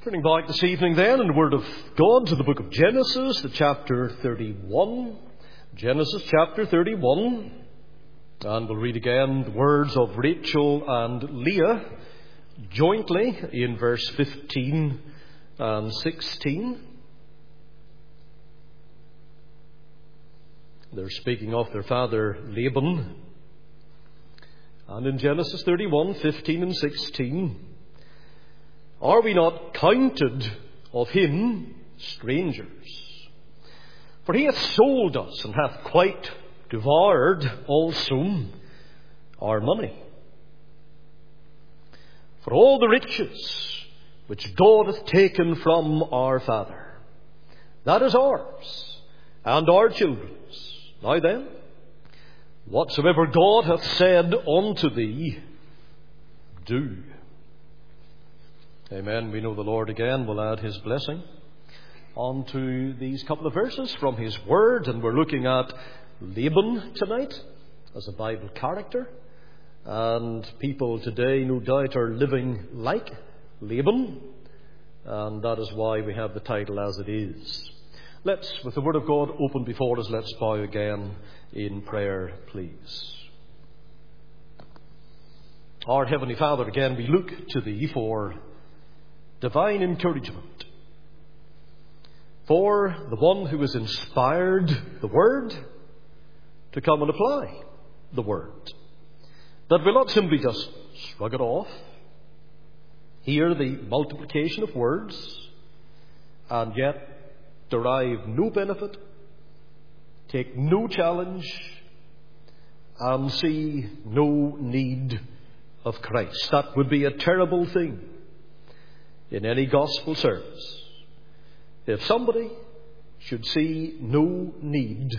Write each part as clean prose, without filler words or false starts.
Turning back this evening then in the Word of God to the book of Genesis, the chapter 31. Genesis chapter 31. And we'll read again the words of Rachel and Leah jointly in verse 15 and 16. They're speaking of their father Laban. And in Genesis 31, 15 and 16, are we not counted of him strangers? For he hath sold us, and hath quite devoured also our money. For all the riches which God hath taken from our father, that is ours, and our children's. Now then, whatsoever God hath said unto thee, do. Amen. We know the Lord again will add his blessing onto these couple of verses from his word. And we're looking at Laban tonight as a Bible character. And people today, no doubt, are living like Laban. And that is why we have the title as it is. Let's, with the word of God open before us, let's bow again in prayer, please. Our Heavenly Father, again we look to thee for divine encouragement, for the one who has inspired the Word to come and apply the Word, that will not simply just shrug it off, hear the multiplication of words, and yet derive no benefit, take no challenge, and see no need of Christ. That would be a terrible thing in any gospel service, if somebody should see no need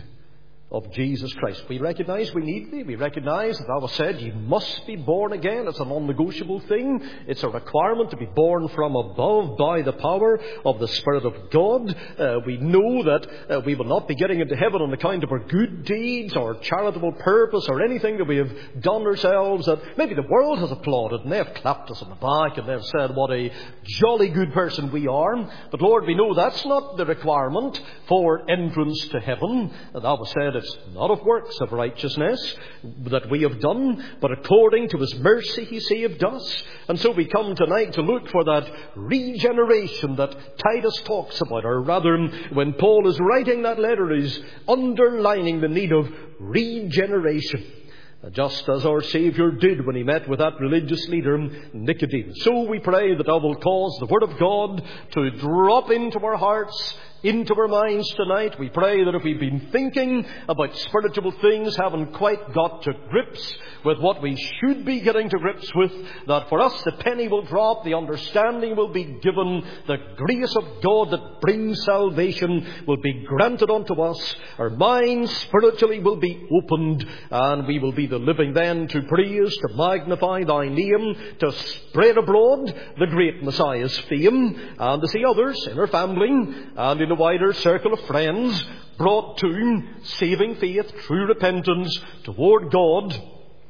of Jesus Christ. We recognize we need thee. We recognize that thou hast said you must be born again. It's a non-negotiable thing. It's a requirement to be born from above by the power of the Spirit of God. We know that we will not be getting into heaven on account of our good deeds or charitable purpose or anything that we have done ourselves that maybe the world has applauded and they have clapped us on the back and they have said what a jolly good person we are. But Lord, we know that's not the requirement for entrance to heaven. Thou hast said it's not of works of righteousness that we have done, but according to his mercy he saved us. And so we come tonight to look for that regeneration that Titus talks about, or rather when Paul is writing that letter is underlining the need of regeneration, just as our Saviour did when he met with that religious leader Nicodemus. So we pray that thou will cause the Word of God to drop into our hearts, into our minds tonight. We pray that if we've been thinking about spiritual things, haven't quite got to grips with what we should be getting to grips with, that for us the penny will drop, the understanding will be given, the grace of God that brings salvation will be granted unto us, our minds spiritually will be opened, and we will be the living then to praise, to magnify thy name, to spread abroad the great Messiah's fame, and to see others in our family and in a wider circle of friends brought to saving faith, true repentance toward God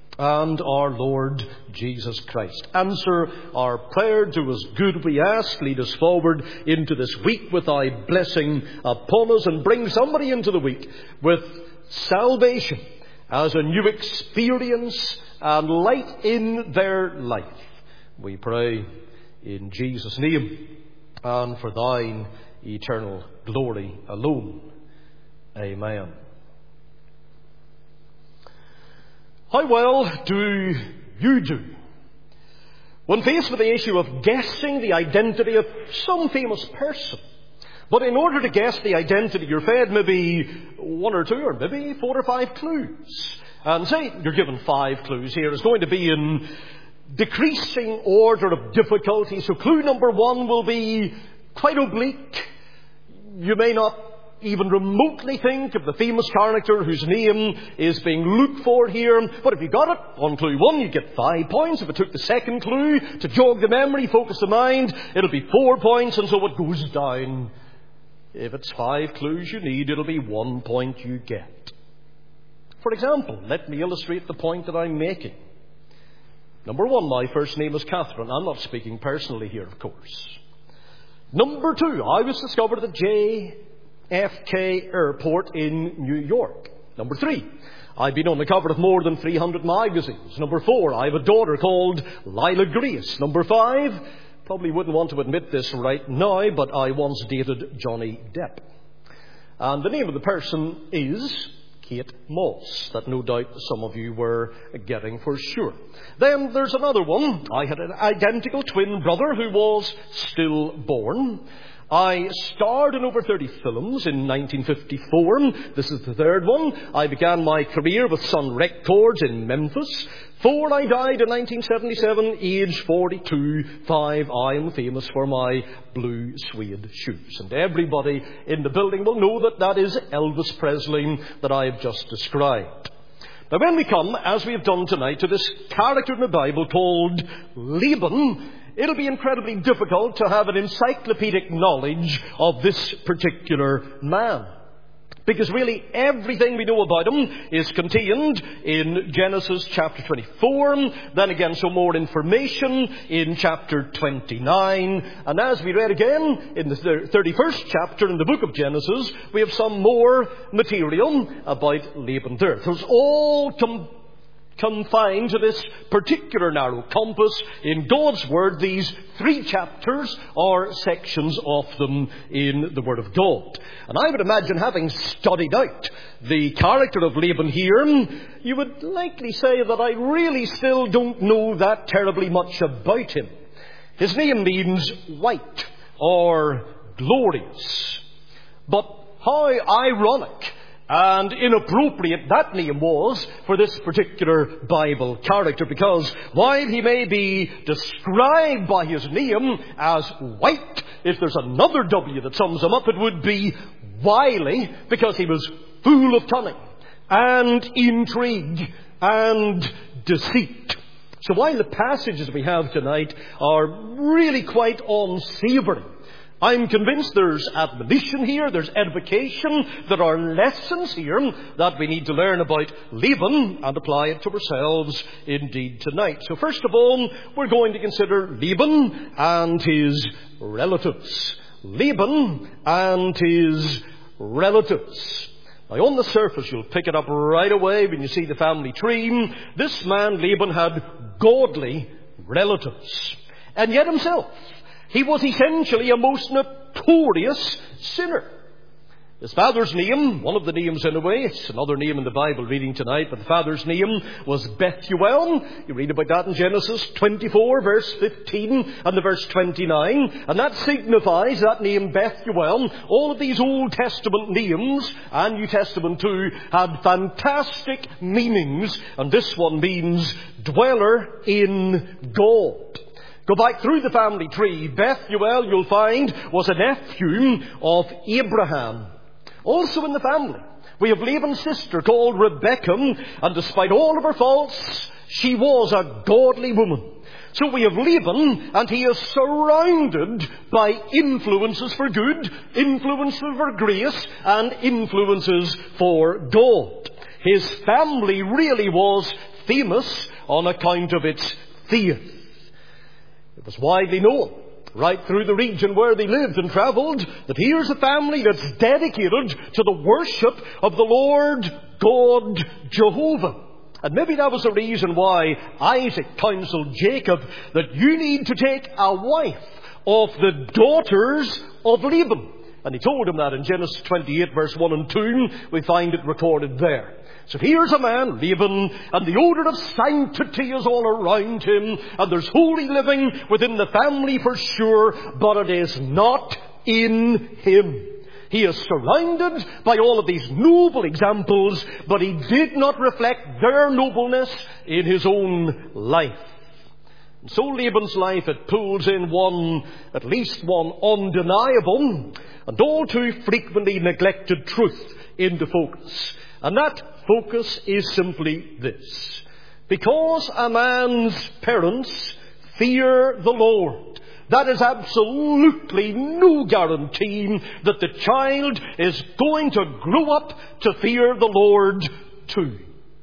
and our Lord Jesus Christ. Answer our prayer, do us good, we ask. Lead us forward into this week with thy blessing upon us, and bring somebody into the week with salvation as a new experience and light in their life. We pray in Jesus' name and for thine eternal glory alone. Amen. How well do you do when faced with the issue of guessing the identity of some famous person? But in order to guess the identity, you're fed maybe one or two or maybe 4 or 5 clues. And say you're given 5 clues here. It's going to be in decreasing order of difficulty. So clue number 1 will be quite oblique. You may not even remotely think of the famous character whose name is being looked for here. But if you got it on clue 1, you get 5 points. If it took the second clue to jog the memory, focus the mind, it'll be 4 points, and so it goes down. If it's 5 clues you need, it'll be 1 point you get. For example, let me illustrate the point that I'm making. Number 1, my first name is Catherine. I'm not speaking personally here, of course. Number 2, I was discovered at the JFK Airport in New York. Number 3, I've been on the cover of more than 300 magazines. Number 4, I have a daughter called Lila Grace. Number 5, probably wouldn't want to admit this right now, but I once dated Johnny Depp. And the name of the person is Kate Moss, that no doubt some of you were getting for sure. Then there's another one. I had an identical twin brother who was stillborn. I starred in over 30 films in 1954. This is the third one. I began my career with Sun Records in Memphis. 4, I died in 1977, age 42. 5, I am famous for my blue suede shoes. And everybody in the building will know that that is Elvis Presley that I have just described. Now when we come, as we have done tonight, to this character in the Bible called Laban, it'll be incredibly difficult to have an encyclopedic knowledge of this particular man. Because really everything we know about him is contained in Genesis chapter 24. Then again some more information in chapter 29. And as we read again in the 31st chapter in the book of Genesis, we have some more material about Laban there. So it's all confined to this particular narrow compass in God's Word, these 3 chapters or sections of them in the Word of God. And I would imagine, having studied out the character of Laban here, you would likely say that I really still don't know that terribly much about him. His name means white or glorious. But how ironic and inappropriate that name was for this particular Bible character, because while he may be described by his name as white, if there's another W that sums him up, it would be wily, because he was full of cunning and intrigue and deceit. So while the passages we have tonight are really quite unsavory, I'm convinced there's admonition here, there's edification, there are lessons here that we need to learn about Laban and apply it to ourselves indeed tonight. So first of all, we're going to consider Laban and his relatives. Laban and his relatives. Now on the surface, you'll pick it up right away when you see the family tree. This man, Laban, had godly relatives. And yet himself, he was essentially a most notorious sinner. His father's name, one of the names anyway, it's another name in the Bible reading tonight, but the father's name was Bethuel. You read about that in Genesis 24, verse 15 and the verse 29. And that signifies, that name Bethuel, all of these Old Testament names, and New Testament too, had fantastic meanings. And this one means dweller in God. Go back through the family tree. Bethuel, you'll find, was a nephew of Abraham. Also in the family, we have Laban's sister called Rebekah, and despite all of her faults, she was a godly woman. So we have Laban, and he is surrounded by influences for good, influences for grace, and influences for God. His family really was famous on account of its faith. It was widely known, right through the region where they lived and travelled, that here's a family that's dedicated to the worship of the Lord God Jehovah. And maybe that was the reason why Isaac counseled Jacob that you need to take a wife of the daughters of Laban. And he told him that in Genesis 28, verse 1 and 2. We find it recorded there. So here's a man, Laban, and the odour of sanctity is all around him, and there's holy living within the family for sure, but it is not in him. He is surrounded by all of these noble examples, but he did not reflect their nobleness in his own life. And so Laban's life, it pulls in at least one undeniable and all too frequently neglected truth into focus. And that focus is simply this: because a man's parents fear the Lord, that is absolutely no guarantee that the child is going to grow up to fear the Lord too.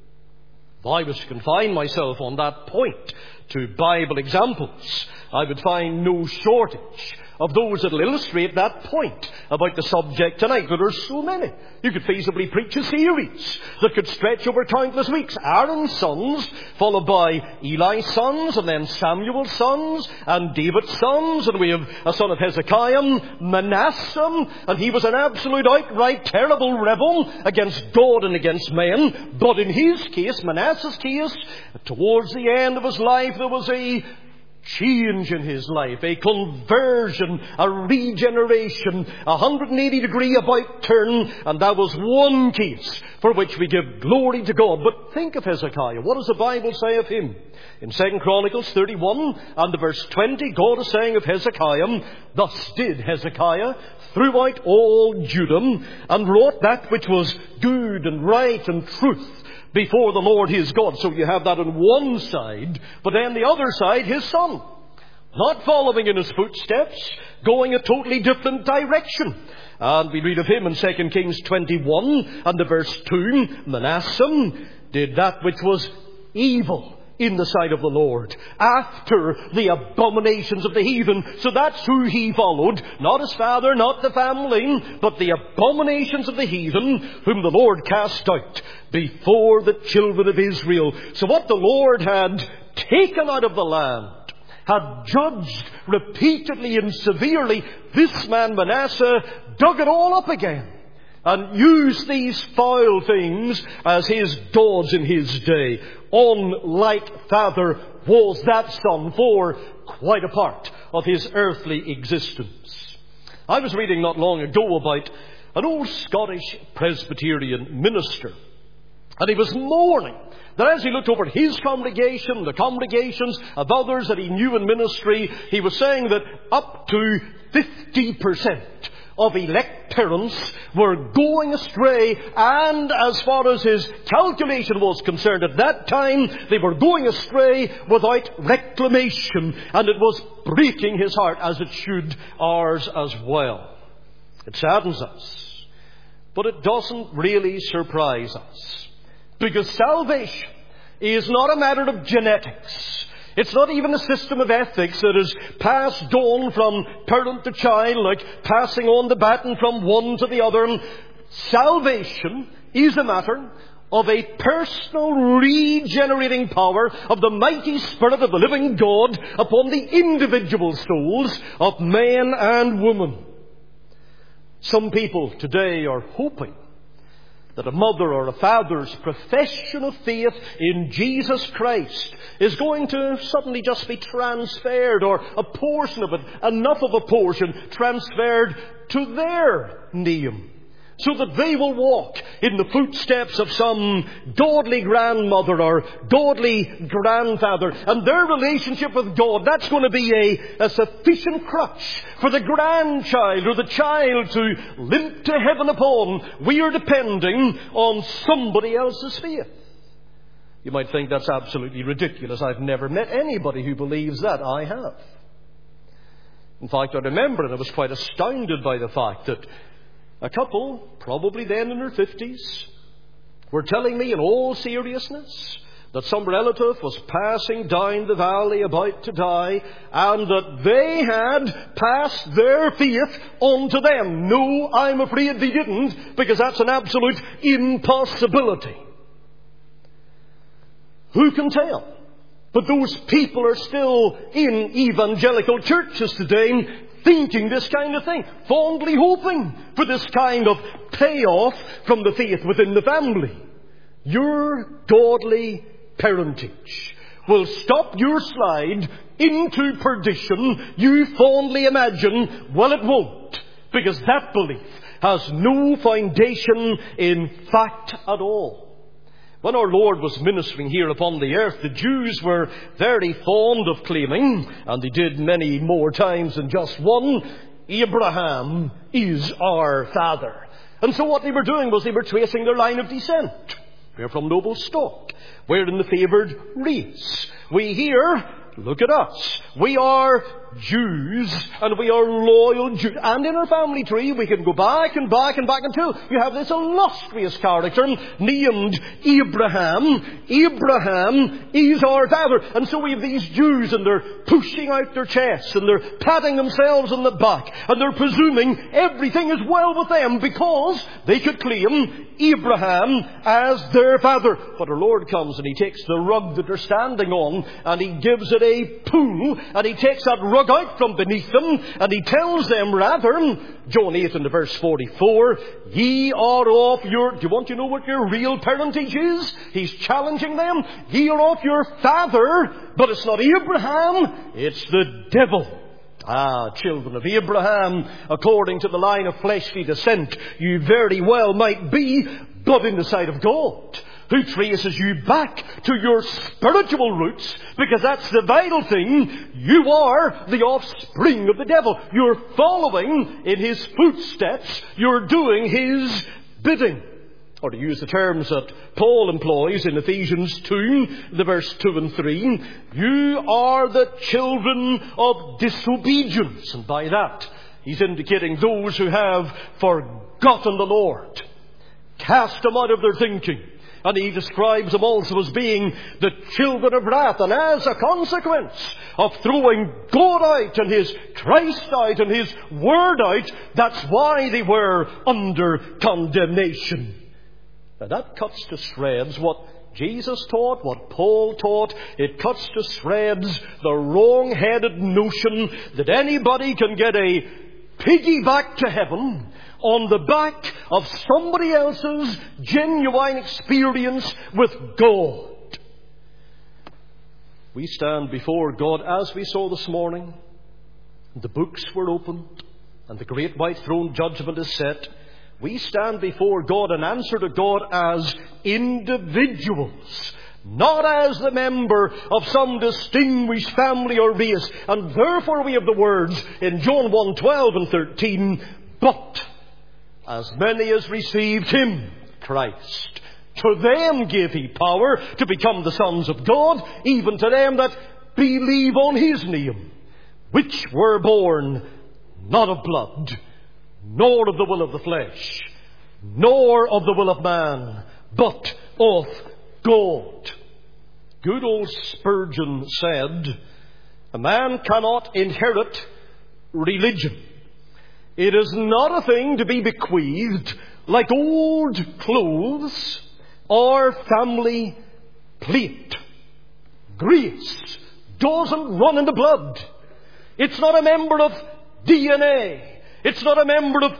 If I was to confine myself on that point to Bible examples, I would find no shortage of those that will illustrate that point about the subject tonight. But there's so many. You could feasibly preach a series that could stretch over countless weeks. Aaron's sons, followed by Eli's sons, and then Samuel's sons, and David's sons, and we have a son of Hezekiah, Manasseh, and he was an absolute outright terrible rebel against God and against men. But in his case, Manasseh's case, towards the end of his life, there was a change in his life, a conversion, a regeneration, a 180-degree about turn, and that was one case for which we give glory to God. But think of Hezekiah. What does the Bible say of him? In 2 Chronicles 31 and the verse 20, God is saying of Hezekiah, "Thus did Hezekiah throughout all Judah, and wrought that which was good and right and truth before the Lord his God." So you have that on one side, but then the other side, his son, not following in his footsteps, going a totally different direction. And we read of him in 2 Kings 21 and the verse 2, "Manasseh did that which was evil in the sight of the Lord, after the abominations of the heathen." So that's who he followed. Not his father, not the family, but the abominations of the heathen, whom the Lord cast out before the children of Israel. So what the Lord had taken out of the land, had judged repeatedly and severely, this man Manasseh dug it all up again and used these foul things as his gods in his day. Unlike father was that son for quite a part of his earthly existence. I was reading not long ago about an old Scottish Presbyterian minister, and he was mourning that as he looked over his congregation, the congregations of others that he knew in ministry, he was saying that up to 50% of elect parents were going astray, and as far as his calculation was concerned at that time, they were going astray without reclamation, and it was breaking his heart, as it should ours as well. It saddens us, but it doesn't really surprise us, because salvation is not a matter of genetics. It's not even a system of ethics that is passed on from parent to child, like passing on the baton from one to the other. Salvation is a matter of a personal regenerating power of the mighty Spirit of the living God upon the individual souls of men and women. Some people today are hoping that a mother or a father's profession of faith in Jesus Christ is going to suddenly just be transferred, or a portion of it, enough of a portion, transferred to their name, so that they will walk in the footsteps of some godly grandmother or godly grandfather. And their relationship with God, that's going to be a sufficient crutch for the grandchild or the child to limp to heaven upon. We are depending on somebody else's faith. You might think that's absolutely ridiculous. I've never met anybody who believes that. I have. In fact, I remember, and I was quite astounded by the fact that a couple, probably then in their 50s, were telling me in all seriousness that some relative was passing down the valley about to die, and that they had passed their faith on to them. No, I'm afraid they didn't, because that's an absolute impossibility. Who can tell? But those people are still in evangelical churches today, thinking this kind of thing, fondly hoping for this kind of payoff from the faith within the family. Your godly parentage will stop your slide into perdition. You fondly imagine, well, it won't, because that belief has no foundation in fact at all. When our Lord was ministering here upon the earth, the Jews were very fond of claiming, and they did many more times than just one, Abraham is our father. And so what they were doing was they were tracing their line of descent. We're from noble stock. We're in the favoured race. We here, look at us. We are Jews, and we are loyal Jews. And in our family tree, we can go back and back and back until you have this illustrious character named Abraham. Abraham is our father. And so we have these Jews, and they're pushing out their chests, and they're patting themselves on the back, and they're presuming everything is well with them because they could claim Abraham as their father. But our Lord comes and He takes the rug that they're standing on, and He gives it a pull, and He takes that rug out from beneath them, and He tells them rather, John 8 and verse 44, ye are of your... Do you want to know what your real parentage is? He's challenging them. Ye are of your father, but it's not Abraham, it's the devil. Children of Abraham, according to the line of fleshly descent, you very well might be, but in the sight of God, who traces you back to your spiritual roots, because that's the vital thing. You are the offspring of the devil. You're following in his footsteps. You're doing his bidding. Or to use the terms that Paul employs in Ephesians 2, the verse 2 and 3, you are the children of disobedience. And by that, he's indicating those who have forgotten the Lord, cast them out of their thinking. And he describes them also as being the children of wrath. And as a consequence of throwing God out and His Christ out and His Word out, that's why they were under condemnation. Now that cuts to shreds what Jesus taught, what Paul taught. It cuts to shreds the wrong-headed notion that anybody can get a piggyback to heaven on the back of somebody else's genuine experience with God. We stand before God as we saw this morning. The books were opened and the great white throne judgment is set. We stand before God and answer to God as individuals, not as the member of some distinguished family or race. And therefore we have the words in John 1:12 and 13, but as many as received Him, Christ, to them gave He power to become the sons of God, even to them that believe on His name, which were born not of blood, nor of the will of the flesh, nor of the will of man, but of God. Good old Spurgeon said, a man cannot inherit religion. It is not a thing to be bequeathed like old clothes or family plate. Grace doesn't run in the blood. It's not a member of DNA. It's not a member of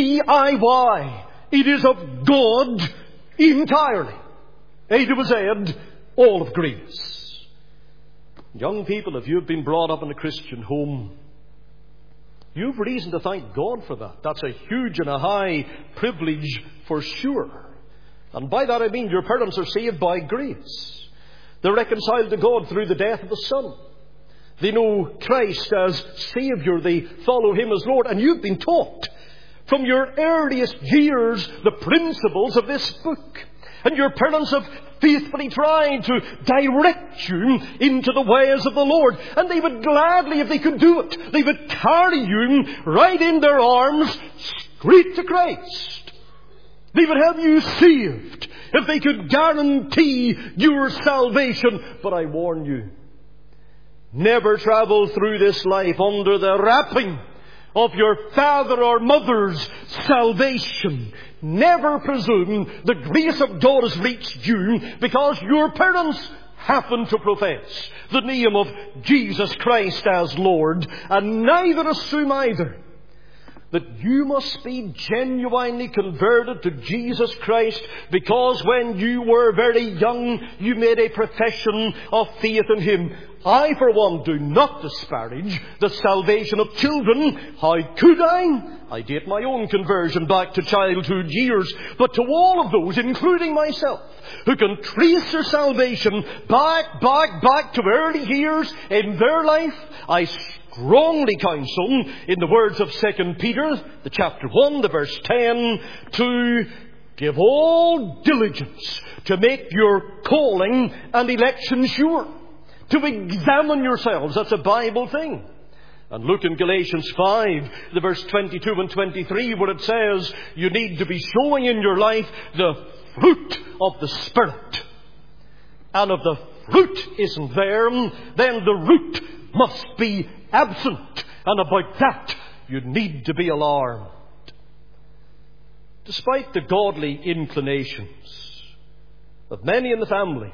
DIY. It is of God entirely. A to Z, all of grace. Young people, if you've been brought up in a Christian home, you've reason to thank God for that. That's a huge and a high privilege for sure. And by that I mean your parents are saved by grace. They're reconciled to God through the death of the Son. They know Christ as Saviour. They follow Him as Lord. And you've been taught from your earliest years the principles of this book. And your parents have faithfully tried to direct you into the ways of the Lord. And they would gladly, if they could do it, they would carry you right in their arms straight to Christ. They would have you saved if they could guarantee your salvation. But I warn you, never travel through this life under the wrapping of your father or mother's salvation. Never presume the grace of God has reached you because your parents happen to profess the name of Jesus Christ as Lord. And neither assume either that you must be genuinely converted to Jesus Christ because when you were very young you made a profession of faith in Him. I, for one, do not disparage the salvation of children. How could I? I date my own conversion back to childhood years. But to all of those, including myself, who can trace their salvation back to early years in their life, I strongly counsel, in the words of 2 Peter, the chapter 1, the verse 10, to give all diligence to make your calling and election sure. To examine yourselves. That's a Bible thing. And look in Galatians 5, the verse 22 and 23, where it says you need to be showing in your life the fruit of the Spirit. And if the fruit isn't there, then the root must be absent. And about that, you need to be alarmed. Despite the godly inclinations of many in the family,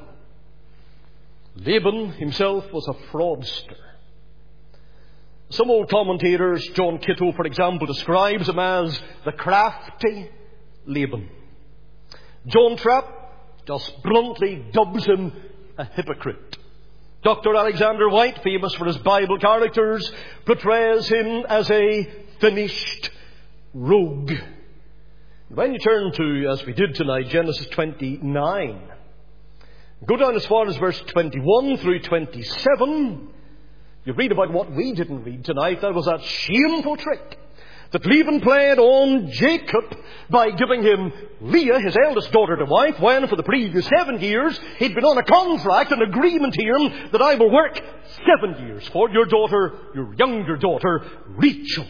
Laban himself was a fraudster. Some old commentators, John Kitto, for example, describes him as the crafty Laban. John Trapp just bluntly dubs him a hypocrite. Dr. Alexander White, famous for his Bible characters, portrays him as a finished rogue. When you turn to, as we did tonight, Genesis 29, go down as far as verse 21 through 27, you read about what we didn't read tonight. That was that shameful trick that Laban played on Jacob by giving him Leah, his eldest daughter, to wife, when for the previous 7 years he'd been on a contract, an agreement here, that I will work 7 years for your daughter, your younger daughter, Rachel.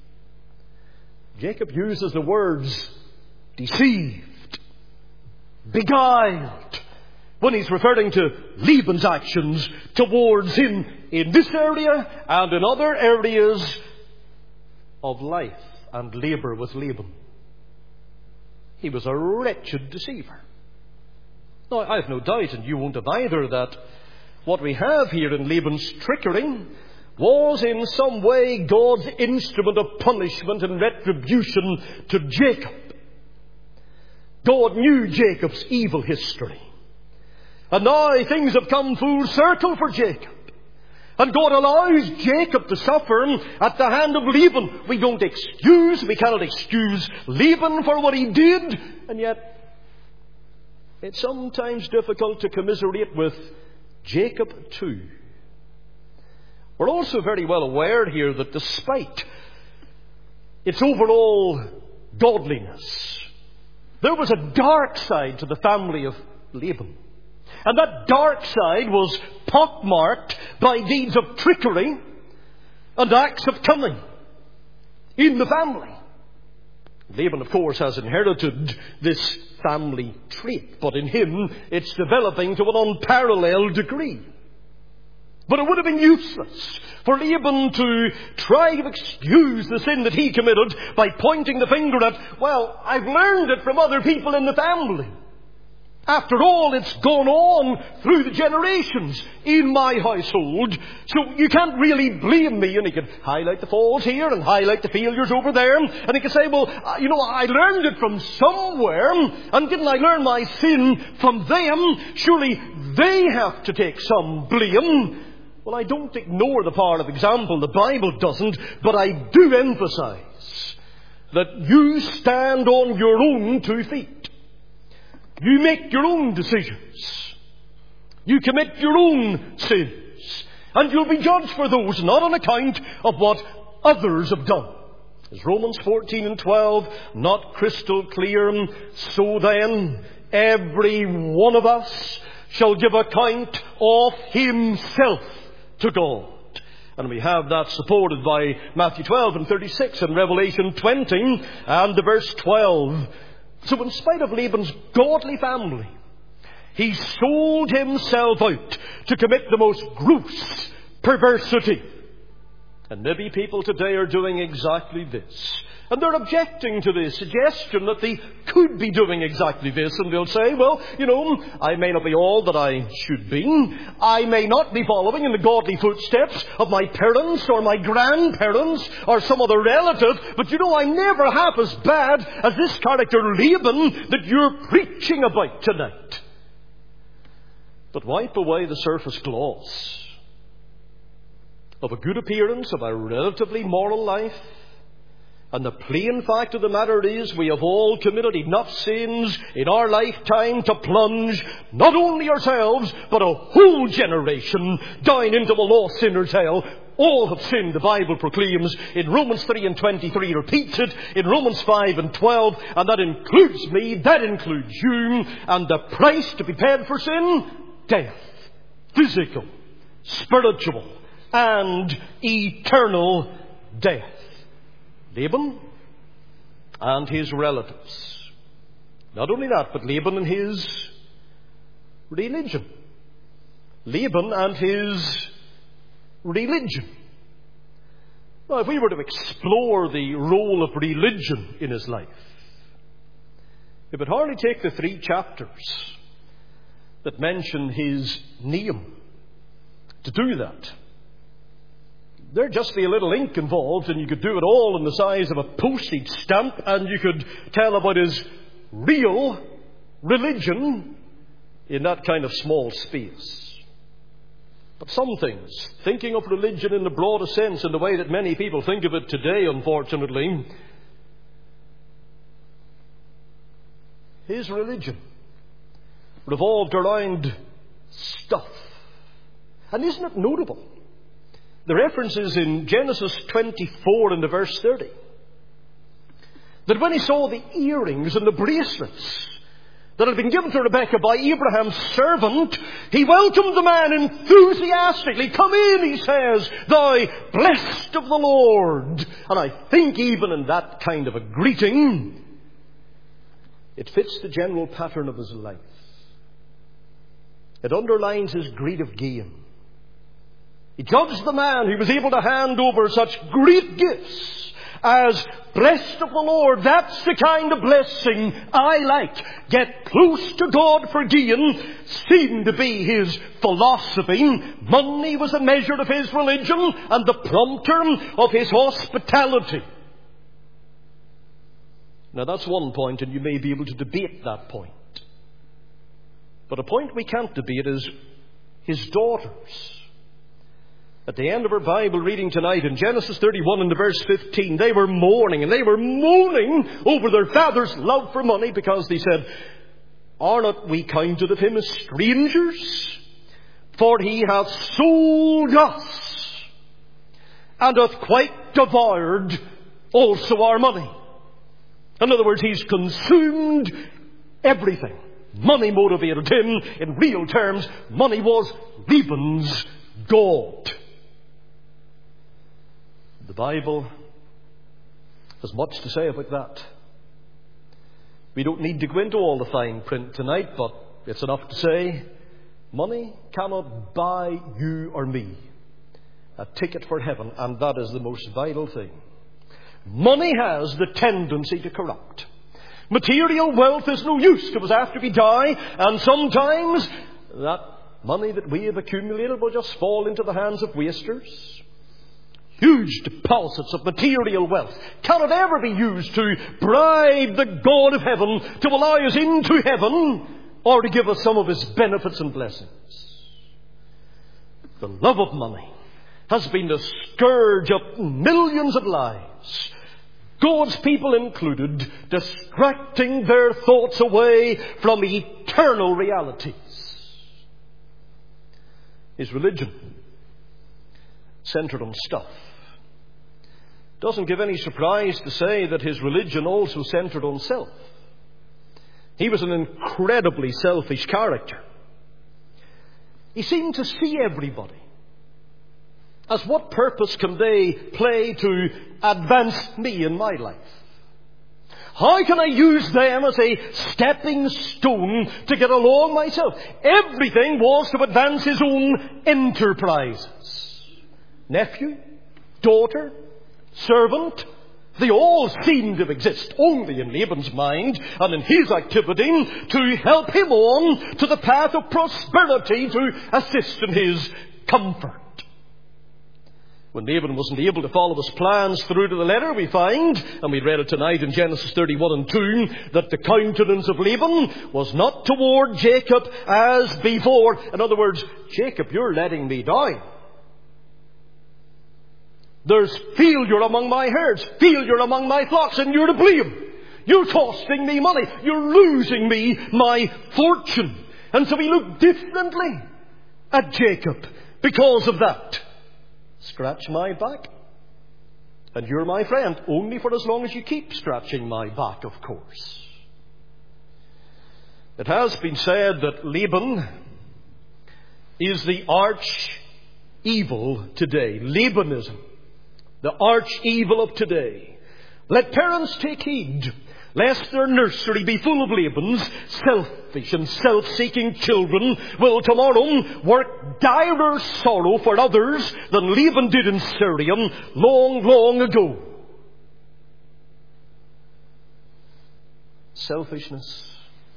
Jacob uses the words deceived, beguiled, when he's referring to Laban's actions towards him in this area and in other areas of life and labour with Laban. He was a wretched deceiver. Now, I have no doubt, and you won't have either, that what we have here in Laban's trickery was in some way God's instrument of punishment and retribution to Jacob. God knew Jacob's evil history. And now things have come full circle for Jacob. And God allows Jacob to suffer at the hand of Laban. We cannot excuse Laban for what he did. And yet, it's sometimes difficult to commiserate with Jacob too. We're also very well aware here that despite its overall godliness, there was a dark side to the family of Laban. And that dark side was pockmarked by deeds of trickery and acts of cunning in the family. Laban, of course, has inherited this family trait, but in him it's developing to an unparalleled degree. But it would have been useless for Laban to try to excuse the sin that he committed by pointing the finger at, well, I've learned it from other people in the family. After all, it's gone on through the generations in my household, so you can't really blame me. And he can highlight the faults here and highlight the failures over there. And he can say, well, I learned it from somewhere, and didn't I learn my sin from them? Surely they have to take some blame. Well, I don't ignore the power of example. The Bible doesn't, but I do emphasize that you stand on your own 2 feet. You make your own decisions. You commit your own sins. And you'll be judged for those, not on account of what others have done. As Romans 14 and 12, not crystal clear, so then every one of us shall give account of himself to God. And we have that supported by Matthew 12 and 36 and Revelation 20 and the verse 12. So in spite of Laban's godly family, he sold himself out to commit the most gross perversity. And maybe people today are doing exactly this. And they're objecting to the suggestion that they could be doing exactly this. And they'll say, well, I may not be all that I should be. I may not be following in the godly footsteps of my parents or my grandparents or some other relative. But I'm never half as bad as this character Laban that you're preaching about tonight. But wipe away the surface gloss of a good appearance, of a relatively moral life. And the plain fact of the matter is we have all committed enough sins in our lifetime to plunge not only ourselves but a whole generation down into a lost sinner's hell. All have sinned, the Bible proclaims. In Romans 3 and 23 repeats it. In Romans 5 and 12. And that includes me, that includes you. And the price to be paid for sin? Death. Physical, spiritual, and eternal death. Laban and his relatives. Not only that, but Laban and his religion. Laban and his religion. Now, if we were to explore the role of religion in his life, it would hardly take the 3 chapters that mention his name to do that. There'd just be a little ink involved, and you could do it all in the size of a postage stamp, and you could tell about his real religion in that kind of small space. But some things, thinking of religion in the broader sense, in the way that many people think of it today, unfortunately, his religion revolved around stuff. And isn't it notable? The references in Genesis 24 and the verse 30. That when he saw the earrings and the bracelets that had been given to Rebekah by Abraham's servant, he welcomed the man enthusiastically. Come in, he says, thou blessed of the Lord. And I think even in that kind of a greeting, it fits the general pattern of his life. It underlines his greed of gain. He judged the man who was able to hand over such great gifts as blessed of the Lord. That's the kind of blessing I like. Get close to God for gain seemed to be his philosophy. Money was a measure of his religion and the prompter of his hospitality. Now that's one point, and you may be able to debate that point. But a point we can't debate is his daughters. At the end of our Bible reading tonight, in Genesis 31 and the verse 15, they were mourning and they were moaning over their father's love for money, because they said, are not we counted of him as strangers? For he hath sold us, and hath quite devoured also our money. In other words, he's consumed everything. Money motivated him. In real terms, money was Laban's God. The Bible has much to say about that. We don't need to go into all the fine print tonight, but it's enough to say, money cannot buy you or me a ticket for heaven, and that is the most vital thing. Money has the tendency to corrupt. Material wealth is no use to us after we die, and sometimes that money that we have accumulated will just fall into the hands of wasters. Huge deposits of material wealth cannot ever be used to bribe the God of heaven to allow us into heaven or to give us some of his benefits and blessings. The love of money has been the scourge of millions of lives, God's people included, distracting their thoughts away from eternal realities. His religion, centered on stuff. Doesn't give any surprise to say that his religion also centered on self. He was an incredibly selfish character. He seemed to see everybody as what purpose can they play to advance me in my life? How can I use them as a stepping stone to get along myself? Everything was to advance his own enterprises. Nephew, daughter, servant, they all seem to exist only in Laban's mind and in his activity to help him on to the path of prosperity, to assist in his comfort. When Laban wasn't able to follow his plans through to the letter, we find, and we read it tonight in Genesis 31 and 2, that the countenance of Laban was not toward Jacob as before. In other words, Jacob, you're letting me down. There's failure among my herds, failure among my flocks, and you're to blame. You're costing me money. You're losing me my fortune. And so we look differently at Jacob because of that. Scratch my back. And you're my friend only for as long as you keep scratching my back, of course. It has been said that Laban is the arch evil today. Labanism, the arch evil of today. Let parents take heed, lest their nursery be full of Labans. Selfish and self-seeking children will tomorrow work direr sorrow for others than Laban did in Syria long, long ago. Selfishness.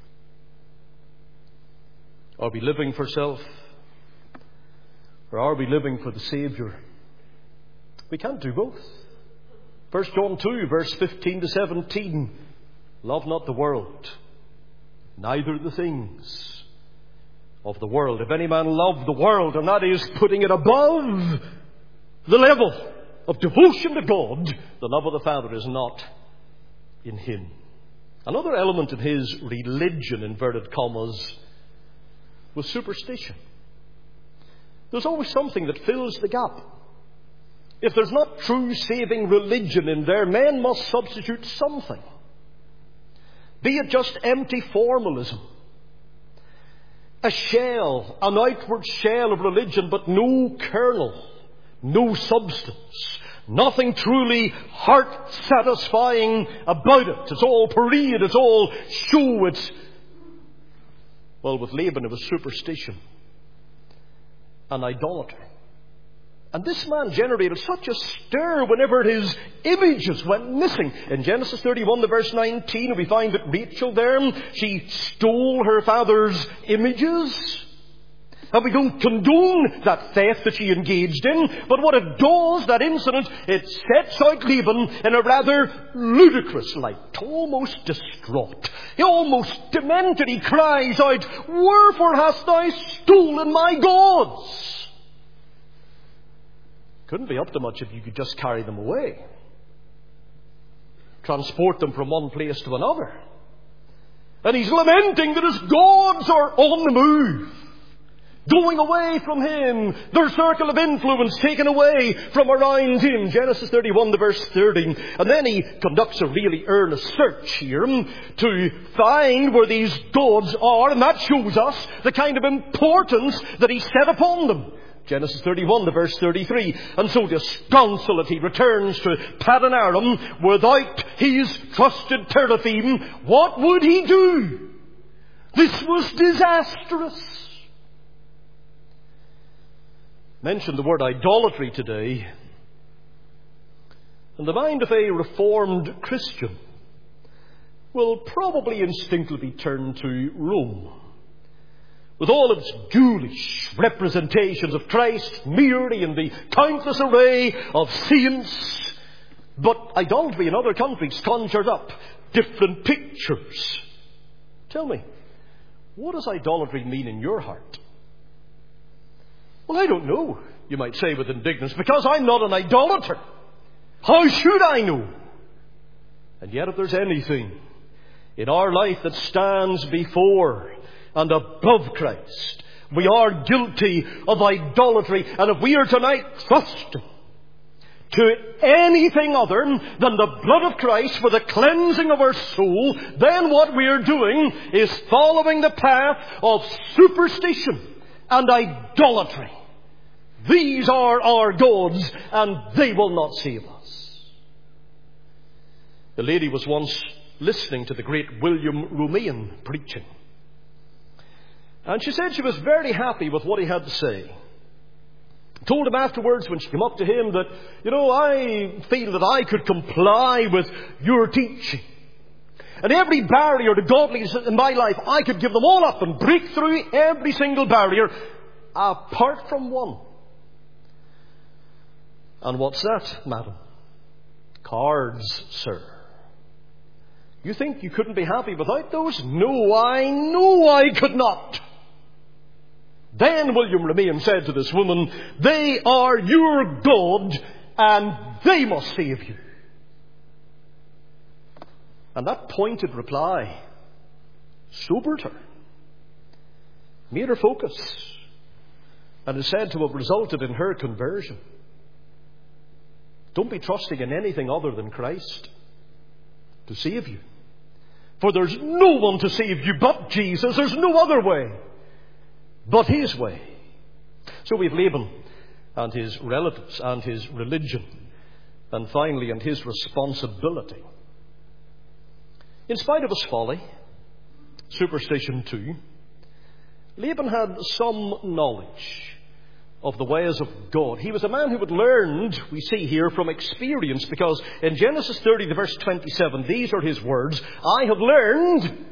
Are we living for self? Or are we living for the Saviour? We can't do both. 1 John 2, verse 15 to 17. Love not the world, neither the things of the world. If any man love the world, and that is putting it above the level of devotion to God, the love of the Father is not in him. Another element in his religion, inverted commas, was superstition. There's always something that fills the gap. If there's not true saving religion in there, men must substitute something. Be it just empty formalism. A shell, an outward shell of religion, but no kernel, no substance. Nothing truly heart-satisfying about it. It's all parade, it's all show, well, with Laban it was superstition and idolatry. And this man generated such a stir whenever his images went missing. In Genesis 31, the verse 19, we find that Rachel there, she stole her father's images. And we don't condone that theft that she engaged in. But what it does, that incident, it sets out Laban in a rather ludicrous light. Almost distraught. He almost demented. He cries out, "Wherefore hast thou stolen my gods?" Couldn't be up to much if you could just carry them away. Transport them from one place to another. And he's lamenting that his gods are on the move. Going away from him. Their circle of influence taken away from around him. Genesis 31, the verse 30. And then he conducts a really earnest search here to find where these gods are. And that shows us the kind of importance that he set upon them. Genesis 31, the verse 33. And so disconsolate he returns to Paddan Aram without his trusted teraphim. What would he do? This was disastrous. Mention the word idolatry today, and the mind of a reformed Christian will probably instinctively turn to Rome, with all its ghoulish representations of Christ, Mary, and the countless array of saints. But idolatry in other countries conjures up different pictures. Tell me, what does idolatry mean in your heart? Well, I don't know, you might say with indignance, because I'm not an idolater. How should I know? And yet if there's anything in our life that stands before and above Christ, we are guilty of idolatry. And if we are tonight trusting to anything other than the blood of Christ for the cleansing of our soul, then what we are doing is following the path of superstition and idolatry. These are our gods, and they will not save us. The lady was once listening to the great William Romaine preaching. And she said she was very happy with what he had to say. Told him afterwards when she came up to him that, I feel that I could comply with your teaching. And every barrier to godliness in my life, I could give them all up and break through every single barrier, apart from one. And what's that, madam? Cards, sir. You think you couldn't be happy without those? No, I know I could not. Then William Romaine said to this woman, they are your God, and they must save you. And that pointed reply sobered her, made her focus, and is said to have resulted in her conversion. Don't be trusting in anything other than Christ to save you. For there's no one to save you but Jesus. There's no other way but His way. So we have Laban and his relatives and his religion, and finally, and his responsibility. In spite of his folly, superstition too, Laban had some knowledge of the ways of God. He was a man who had learned, we see here, from experience, because in Genesis 30, the verse 27, these are his words, I have learned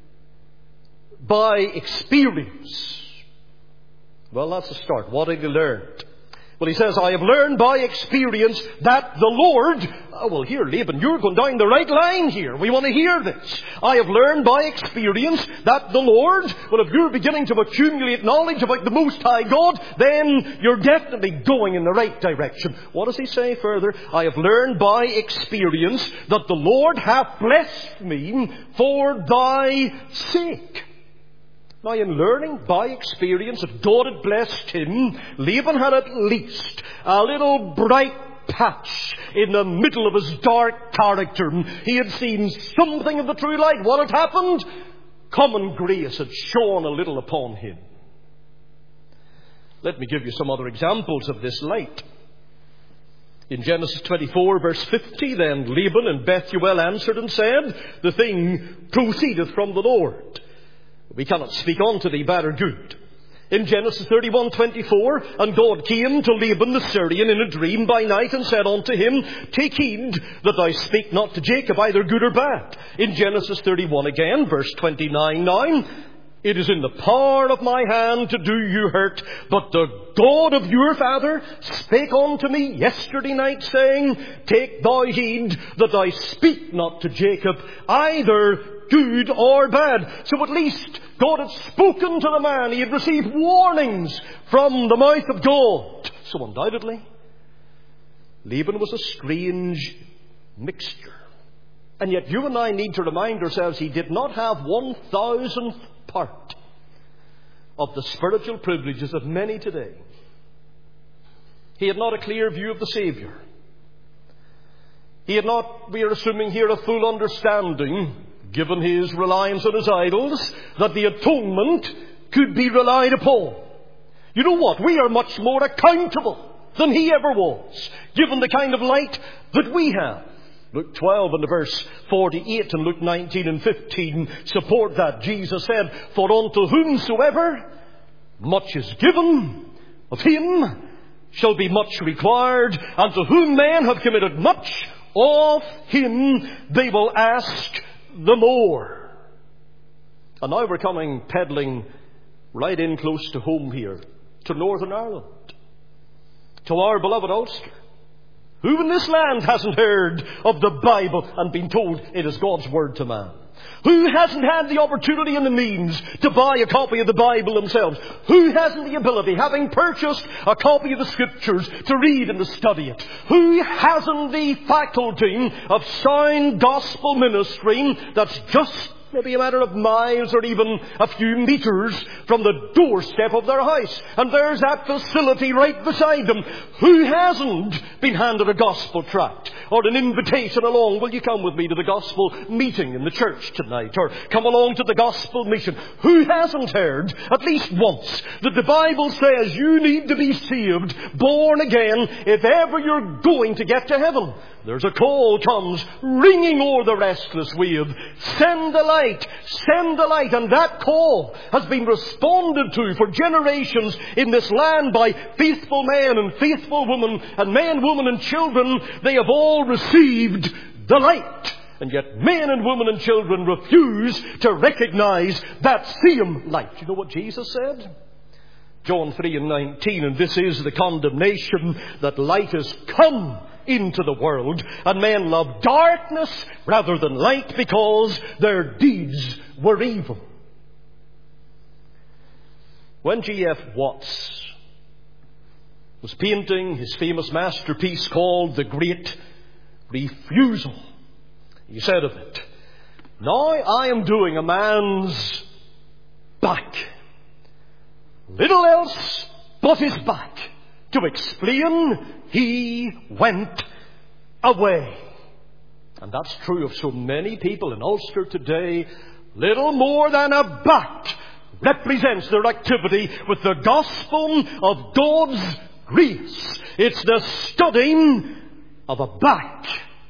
by experience. Well, that's a start. What had he learned? Well, he says, I have learned by experience that the Lord... Oh, well, here, Laban, you're going down the right line here. We want to hear this. I have learned by experience that the Lord... Well, if you're beginning to accumulate knowledge about the Most High God, then you're definitely going in the right direction. What does he say further? I have learned by experience that the Lord hath blessed me for thy sake. Now, in learning by experience that God had blessed him, Laban had at least a little bright patch in the middle of his dark character. He had seen something of the true light. What had happened? Common grace had shone a little upon him. Let me give you some other examples of this light. In Genesis 24, verse 50, then Laban and Bethuel answered and said, the thing proceedeth from the Lord. We cannot speak unto thee bad or good. In Genesis 31:24, and God came to Laban the Syrian in a dream by night and said unto him, take heed that thou speak not to Jacob either good or bad. In Genesis 31 again, verse 29, now, it is in the power of my hand to do you hurt, but the God of your father spake unto me yesterday night, saying, take thou heed that thou speak not to Jacob either good or bad. So at least God had spoken to the man. He had received warnings from the mouth of God. So undoubtedly, Laban was a strange mixture. And yet you and I need to remind ourselves he did not have 1,000th part of the spiritual privileges of many today. He had not a clear view of the Saviour. He had not, we are assuming here, a full understanding, given his reliance on his idols, that the atonement could be relied upon. You know what? We are much more accountable than he ever was, given the kind of light that we have. Luke 12 and verse 48 and Luke 19 and 15 support that. Jesus said, for unto whomsoever much is given, of him shall be much required, and to whom men have committed much, of him they will ask the more. And now we're coming peddling right in close to home here, to Northern Ireland, to our beloved Ulster. Who in this land hasn't heard of the Bible and been told it is God's word to man? Who hasn't had the opportunity and the means to buy a copy of the Bible themselves? Who hasn't the ability, having purchased a copy of the Scriptures, to read and to study it? Who hasn't the faculty of sound gospel ministry that's just maybe a matter of miles or even a few meters from the doorstep of their house? And there's that facility right beside them. Who hasn't been handed a gospel tract or an invitation along? Will you come with me to the gospel meeting in the church tonight? Or come along to the gospel mission? Who hasn't heard at least once that the Bible says you need to be saved, born again, if ever you're going to get to heaven? There's a call comes ringing o'er the restless wave. Send the light, send the light. And that call has been responded to for generations in this land by faithful men and faithful women, and men, women and children. They have all received the light. And yet men and women and children refuse to recognize that same light. You know what Jesus said? John 3 and 19, and this is the condemnation, that light has come into the world, and men love darkness rather than light, because their deeds were evil. When G.F. Watts was painting his famous masterpiece called The Great Refusal, he said of it, now I am doing a man's back, little else but his back, to explain he went away. And that's true of so many people in Ulster today. Little more than a back represents their activity with the gospel of God's grace. It's the studying of a back.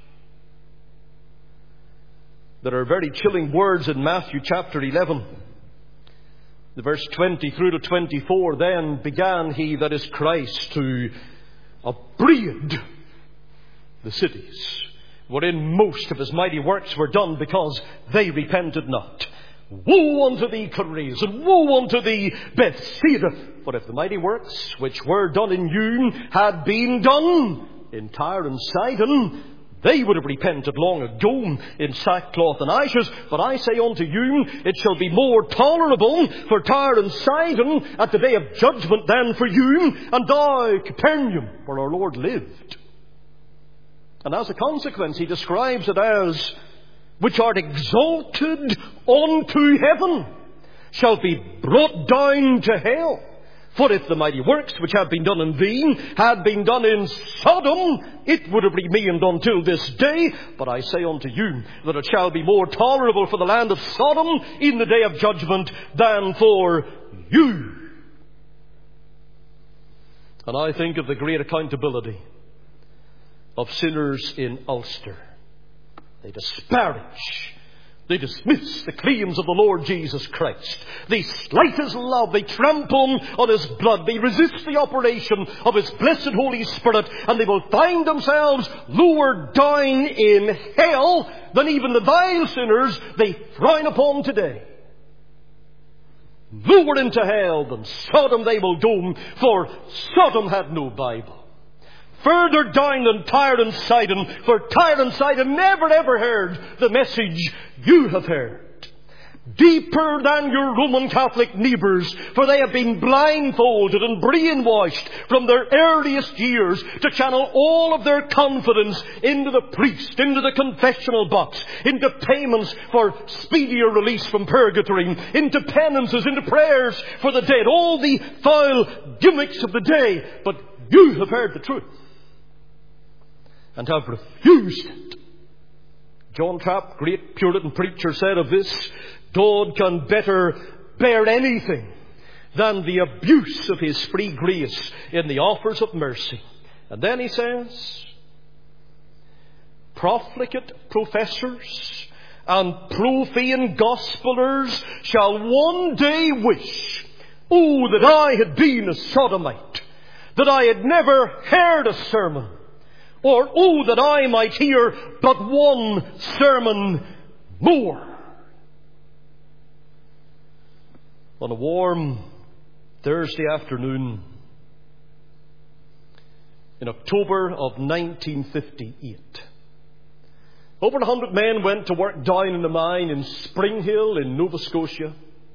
There are very chilling words in Matthew chapter 11. The verse 20 through to 24. Then began he, that is Christ, to upbraid the cities wherein most of his mighty works were done, because they repented not. Woe unto thee, Chorazin! Woe unto thee, Bethsaida! For if the mighty works which were done in you had been done in Tyre and Sidon, they would have repented long ago in sackcloth and ashes. But I say unto you, it shall be more tolerable for Tyre and Sidon at the day of judgment than for you and thou, Capernaum, where our Lord lived. And as a consequence, he describes it as, which art exalted unto heaven shall be brought down to hell. For if the mighty works which have been done in thee had been done in Sodom, it would have remained until this day. But I say unto you that it shall be more tolerable for the land of Sodom in the day of judgment than for you. And I think of the great accountability of sinners in Ulster. They disparage, they dismiss the claims of the Lord Jesus Christ. They slight His love, they trample on His blood, they resist the operation of His blessed Holy Spirit, and they will find themselves lower down in hell than even the vile sinners they frown upon today. Lower into hell than Sodom they will go, for Sodom had no Bible. Further down than Tyre and Sidon, for Tyre and Sidon never ever heard the message you have heard. Deeper than your Roman Catholic neighbours, for they have been blindfolded and brainwashed from their earliest years to channel all of their confidence into the priest, into the confessional box, into payments for speedier release from purgatory, into penances, into prayers for the dead, all the foul gimmicks of the day. But you have heard the truth and have refused it. John Trapp, great Puritan preacher, said of this, God can better bear anything than the abuse of His free grace in the offers of mercy. And then he says, profligate professors and profane gospelers shall one day wish, oh, that I had been a sodomite, that I had never heard a sermon, or, oh, that I might hear but one sermon more. On a warm Thursday afternoon in October of 1958, over 100 men went to work down in the mine in Spring Hill in Nova Scotia.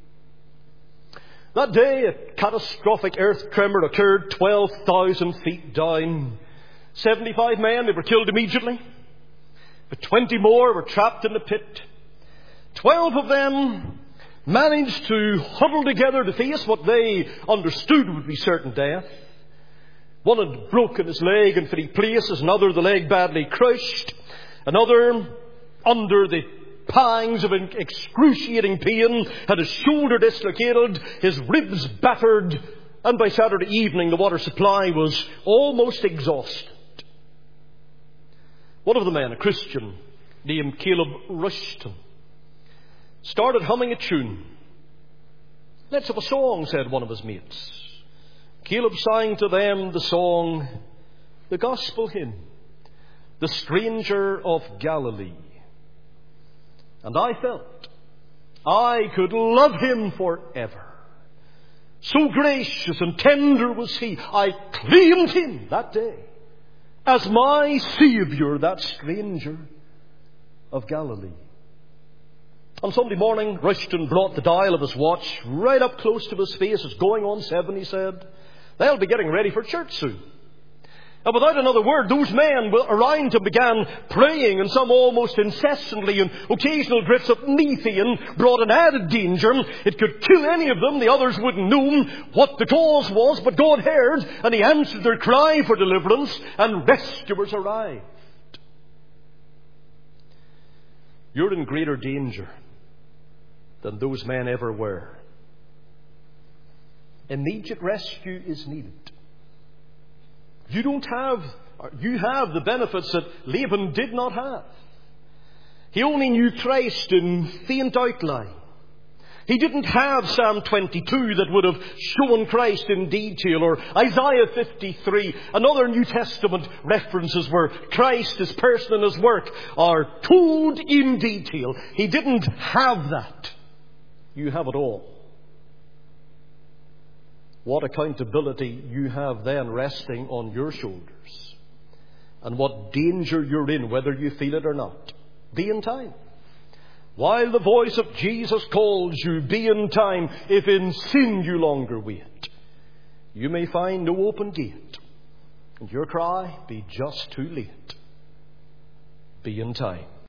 That day, a catastrophic earth tremor occurred 12,000 feet down. 75 men, they were killed immediately. But 20 more were trapped in the pit. 12 of them managed to huddle together to face what they understood would be certain death. One had broken his leg in 3 places, another the leg badly crushed, another, under the pangs of excruciating pain, had his shoulder dislocated, his ribs battered, and by Saturday evening the water supply was almost exhausted. One of the men, a Christian named Caleb Rushton, started humming a tune. Let's have a song, said one of his mates. Caleb sang to them the song, the gospel hymn, The Stranger of Galilee. And I felt I could love him forever. So gracious and tender was he. I claimed him that day as my Saviour, that stranger of Galilee. On Sunday morning, Rushton brought the dial of his watch right up close to his face. It's going on 7, he said. They'll be getting ready for church soon. And without another word, those men around him began praying, and some almost incessantly, and occasional drifts of methane brought an added danger. It could kill any of them. The others wouldn't know what the cause was, but God heard, and He answered their cry for deliverance, and rescuers arrived. You're in greater danger than those men ever were. Immediate rescue is needed. You have the benefits that Laban did not have. He only knew Christ in faint outline. He didn't have Psalm 22 that would have shown Christ in detail, or Isaiah 53 and other New Testament references where Christ, His person and His work are told in detail. He didn't have that. You have it all. What accountability you have then resting on your shoulders, and what danger you're in, whether you feel it or not. Be in time. While the voice of Jesus calls you, be in time. If in sin you longer wait, you may find no open gate, and your cry be just too late. Be in time.